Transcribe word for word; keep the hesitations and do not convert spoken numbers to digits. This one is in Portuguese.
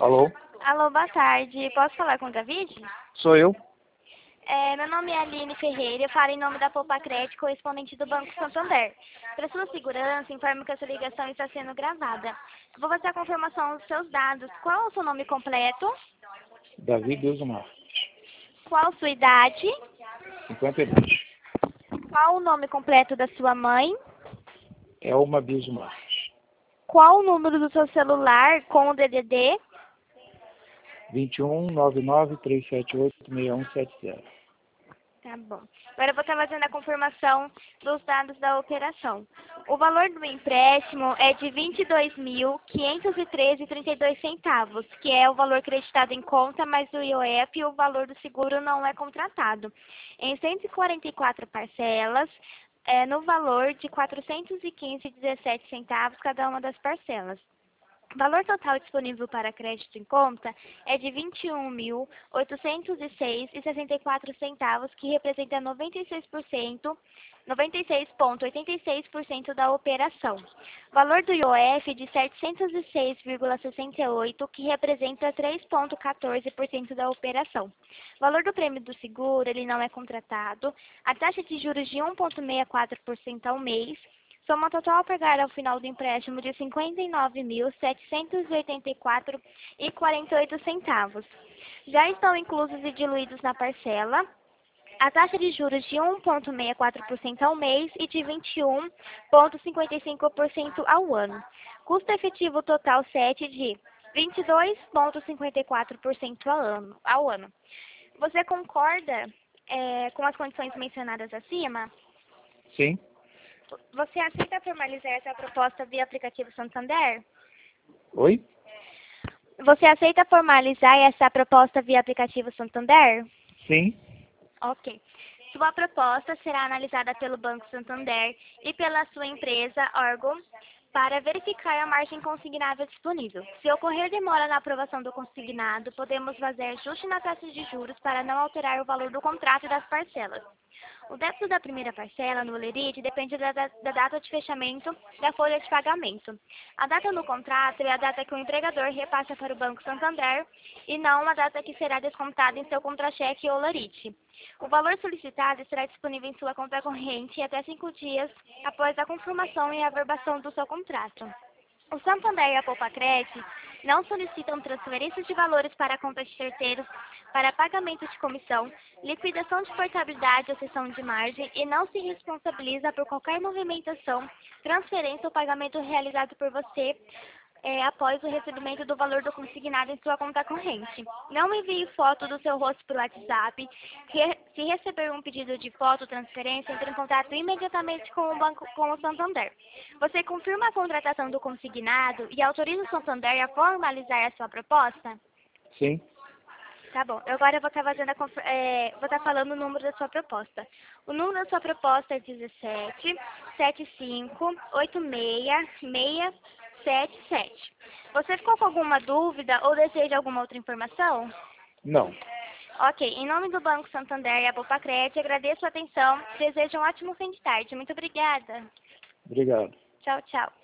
Alô? Alô, boa tarde. Posso falar com o David? Sou eu? É, meu nome é Aline Ferreira, eu falo em nome da Poupa Crédito, correspondente do Banco Santander. Para sua segurança, informo que essa ligação está sendo gravada. Vou fazer a confirmação dos seus dados. Qual é o seu nome completo? Davi Deusmar, Qual a sua idade? cinquenta e dois. Qual o nome completo da sua mãe? Elma Bismar, Qual o número do seu celular com o D D D? vinte e um, nove nove, três sete oito, seis um sete zero. Tá bom. Agora eu vou estar fazendo a confirmação dos dados da operação. O valor do empréstimo é de vinte e dois mil, quinhentos e treze reais e trinta e dois centavos, que é o valor creditado em conta, mas o I O F e o valor do seguro não é contratado. Em cento e quarenta e quatro parcelas, é, no valor de quatrocentos e quinze reais e dezessete centavos cada uma das parcelas. O valor total disponível para crédito em conta é de vinte e um mil, oitocentos e seis reais e sessenta e quatro centavos, que representa noventa e seis por cento, noventa e seis vírgula oitenta e seis por cento da operação. O valor do I O F de setecentos e seis vírgula sessenta e oito, que representa três vírgula quatorze por cento da operação. O valor do prêmio do seguro, ele não é contratado. A taxa de juros de um vírgula sessenta e quatro por cento ao mês. Soma total a pagar ao final do empréstimo de cinquenta e nove mil, setecentos e oitenta e quatro reais e quarenta e oito centavos. Já estão inclusos e diluídos na parcela a taxa de juros de um vírgula sessenta e quatro por cento ao mês e de vinte e um vírgula cinquenta e cinco por cento ao ano. Custo efetivo total sete de vinte e dois vírgula cinquenta e quatro por cento ao ano. Ao ano. Você concorda é, com as condições mencionadas acima? Sim? Você aceita formalizar essa proposta via aplicativo Santander? Oi? Você aceita formalizar essa proposta via aplicativo Santander? Sim? Ok. Sua proposta será analisada pelo Banco Santander e pela sua empresa, órgão, para verificar a margem consignável disponível. Se ocorrer demora na aprovação do consignado, podemos fazer ajuste na taxa de juros para não alterar o valor do contrato e das parcelas. O débito da primeira parcela no Olerite depende da, da, da data de fechamento da folha de pagamento. A data no contrato é a data que o empregador repassa para o Banco Santander e não a data que será descontada em seu contra-cheque ou Olerite. O valor solicitado será disponível em sua conta corrente até cinco dias após a confirmação e averbação do seu contrato. O Santander e a Poupa Crédito não solicitam transferências de valores para contas de terceiros para pagamento de comissão, liquidação de portabilidade ou cessão de margem e não se responsabiliza por qualquer movimentação, transferência ou pagamento realizado por você é, após o recebimento do valor do consignado em sua conta corrente. Não envie foto do seu rosto por WhatsApp. Re se receber um pedido de foto ou transferência, entre em contato imediatamente com o banco, com o Santander. Você confirma a contratação do consignado e autoriza o Santander a formalizar a sua proposta? Sim? Tá bom. Eu agora vou estar fazendo a, é, vou estar falando o número da sua proposta. O número da sua proposta é dezessete, setenta e cinco, oitenta e seis, seiscentos e setenta e sete. Você ficou com alguma dúvida ou deseja alguma outra informação? Não. Ok. Em nome do Banco Santander e a Poupa Crédito, agradeço a atenção. Desejo um ótimo fim de tarde. Muito obrigada. Obrigado. Tchau, tchau.